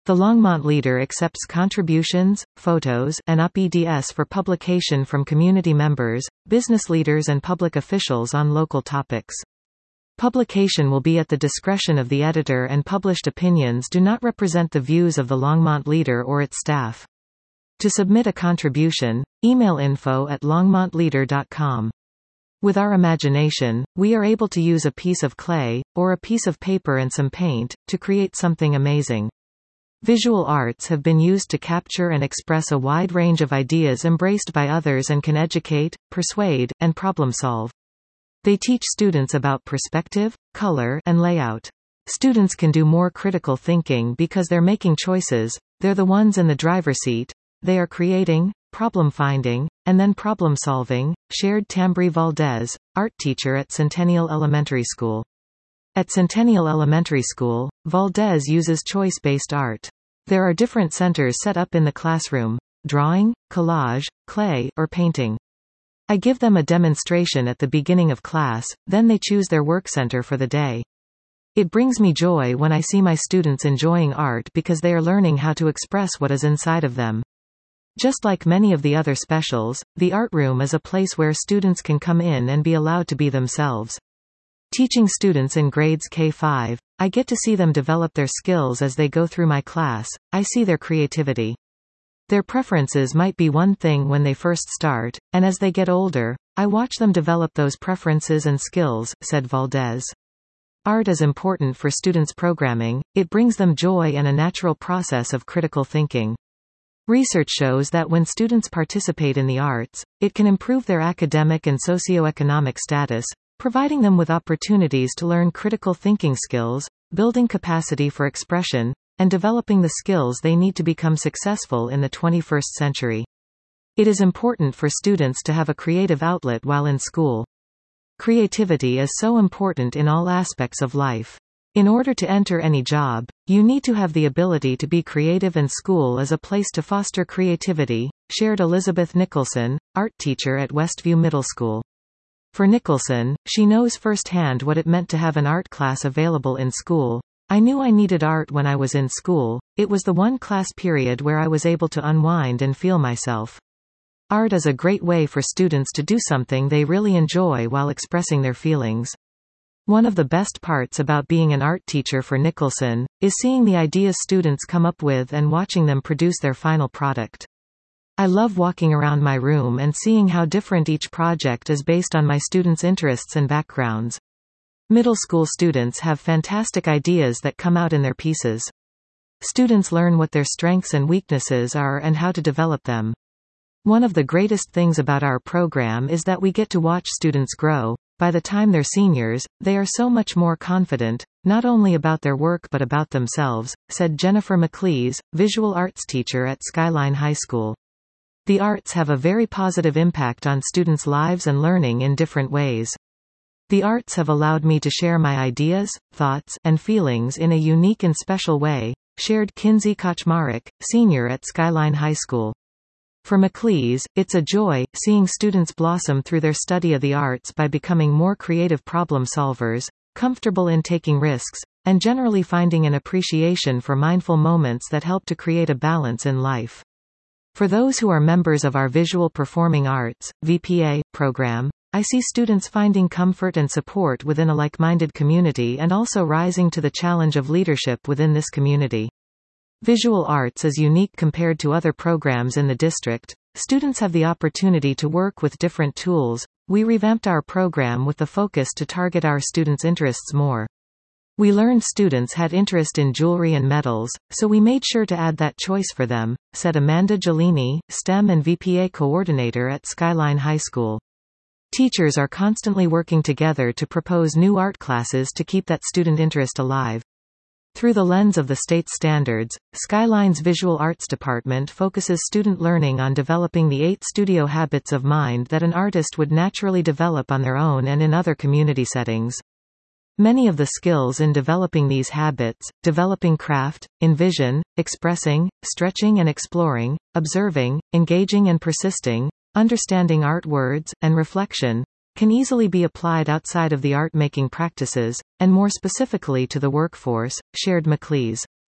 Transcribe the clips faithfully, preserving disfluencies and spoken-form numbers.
The Longmont Leader accepts contributions, photos, and U P E D S for publication from community members, business leaders and public officials on local topics. Publication will be at the discretion of the editor, and published opinions do not represent the views of the Longmont Leader or its staff. To submit a contribution, email info at longmont leader dot com. With our imagination, we are able to use a piece of clay, or a piece of paper and some paint, to create something amazing. Visual arts have been used to capture and express a wide range of ideas embraced by others and can educate, persuade, and problem solve. They teach students about perspective, color, and layout. Students can do more critical thinking because they're making choices, they're the ones in the driver's seat, they are creating, problem finding, and then problem solving, shared Tambri Valdez, art teacher at Centennial Elementary School. At Centennial Elementary School, Valdez uses choice-based art. There are different centers set up in the classroom: drawing, collage, clay, or painting. I give them a demonstration at the beginning of class, then they choose their work center for the day. It brings me joy when I see my students enjoying art because they are learning how to express what is inside of them. Just like many of the other specials, the art room is a place where students can come in and be allowed to be themselves. Teaching students in grades K five, I get to see them develop their skills as they go through my class. I see their creativity. Their preferences might be one thing when they first start, and as they get older, I watch them develop those preferences and skills, said Valdez. Art is important for students' programming. It brings them joy and a natural process of critical thinking. Research shows that when students participate in the arts, it can improve their academic and socioeconomic status, providing them with opportunities to learn critical thinking skills, building capacity for expression, and developing the skills they need to become successful in the twenty-first century. It is important for students to have a creative outlet while in school. Creativity is so important in all aspects of life. In order to enter any job, you need to have the ability to be creative, and school is a place to foster creativity, shared Elizabeth Nicholson, art teacher at Westview Middle School. For Nicholson, she knows firsthand what it meant to have an art class available in school. I knew I needed art when I was in school. It was the one class period where I was able to unwind and feel myself. Art is a great way for students to do something they really enjoy while expressing their feelings. One of the best parts about being an art teacher for Nicholson is seeing the ideas students come up with and watching them produce their final product. I love walking around my room and seeing how different each project is based on my students' interests and backgrounds. Middle school students have fantastic ideas that come out in their pieces. Students learn what their strengths and weaknesses are and how to develop them. One of the greatest things about our program is that we get to watch students grow. By the time they're seniors, they are so much more confident, not only about their work but about themselves, said Jennifer McLeese, visual arts teacher at Skyline High School. The arts have a very positive impact on students' lives and learning in different ways. The arts have allowed me to share my ideas, thoughts, and feelings in a unique and special way, shared Kinsey Kaczmarek, senior at Skyline High School. For McLeese, it's a joy, seeing students blossom through their study of the arts by becoming more creative problem solvers, comfortable in taking risks, and generally finding an appreciation for mindful moments that help to create a balance in life. For those who are members of our Visual Performing Arts, V P A, program, I see students finding comfort and support within a like-minded community and also rising to the challenge of leadership within this community. Visual arts is unique compared to other programs in the district. Students have the opportunity to work with different tools. We revamped our program with the focus to target our students' interests more. We learned students had interest in jewelry and metals, so we made sure to add that choice for them, said Amanda Gelini, STEM and V P A coordinator at Skyline High School. Teachers are constantly working together to propose new art classes to keep that student interest alive. Through the lens of the state standards, Skyline's Visual Arts Department focuses student learning on developing the eight studio habits of mind that an artist would naturally develop on their own and in other community settings. Many of the skills in developing these habits, developing craft, envision, expressing, stretching and exploring, observing, engaging and persisting, understanding art words, and reflection, can easily be applied outside of the art-making practices, and more specifically to the workforce, shared McLeese.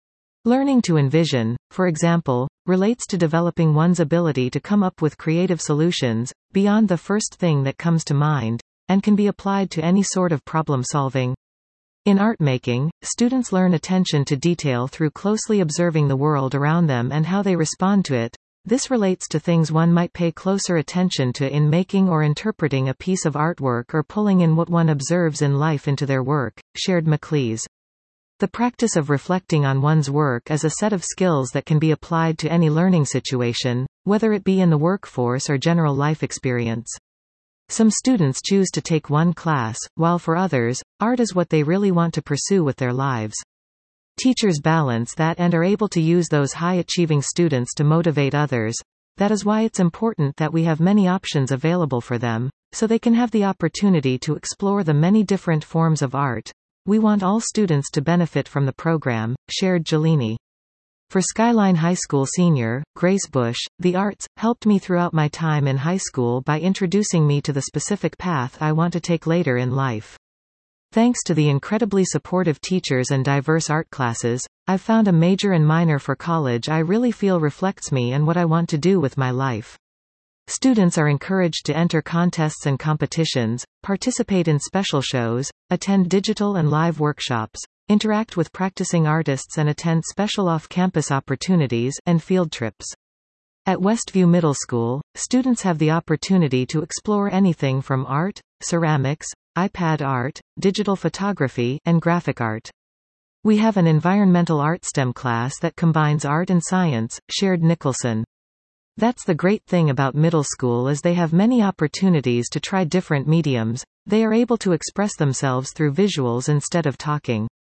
Learning to envision, for example, relates to developing one's ability to come up with creative solutions, beyond the first thing that comes to mind, and can be applied to any sort of problem solving. In art making, students learn attention to detail through closely observing the world around them and how they respond to it. This relates to things one might pay closer attention to in making or interpreting a piece of artwork or pulling in what one observes in life into their work, shared McLeese. The practice of reflecting on one's work is a set of skills that can be applied to any learning situation, whether it be in the workforce or general life experience. Some students choose to take one class, while for others, art is what they really want to pursue with their lives. Teachers balance that and are able to use those high-achieving students to motivate others. That is why it's important that we have many options available for them, so they can have the opportunity to explore the many different forms of art. We want all students to benefit from the program, shared Gelini. For Skyline High School senior, Grace Bush, the arts helped me throughout my time in high school by introducing me to the specific path I want to take later in life. Thanks to the incredibly supportive teachers and diverse art classes, I've found a major and minor for college I really feel reflects me and what I want to do with my life. Students are encouraged to enter contests and competitions, participate in special shows, attend digital and live workshops, interact with practicing artists and attend special off-campus opportunities and field trips. At Westview Middle School, students have the opportunity to explore anything from art, ceramics, iPad art, digital photography, and graphic art. We have an environmental art STEM class that combines art and science, shared Nicholson. That's the great thing about middle school is they have many opportunities to try different mediums. They are able to express themselves through visuals instead of talking.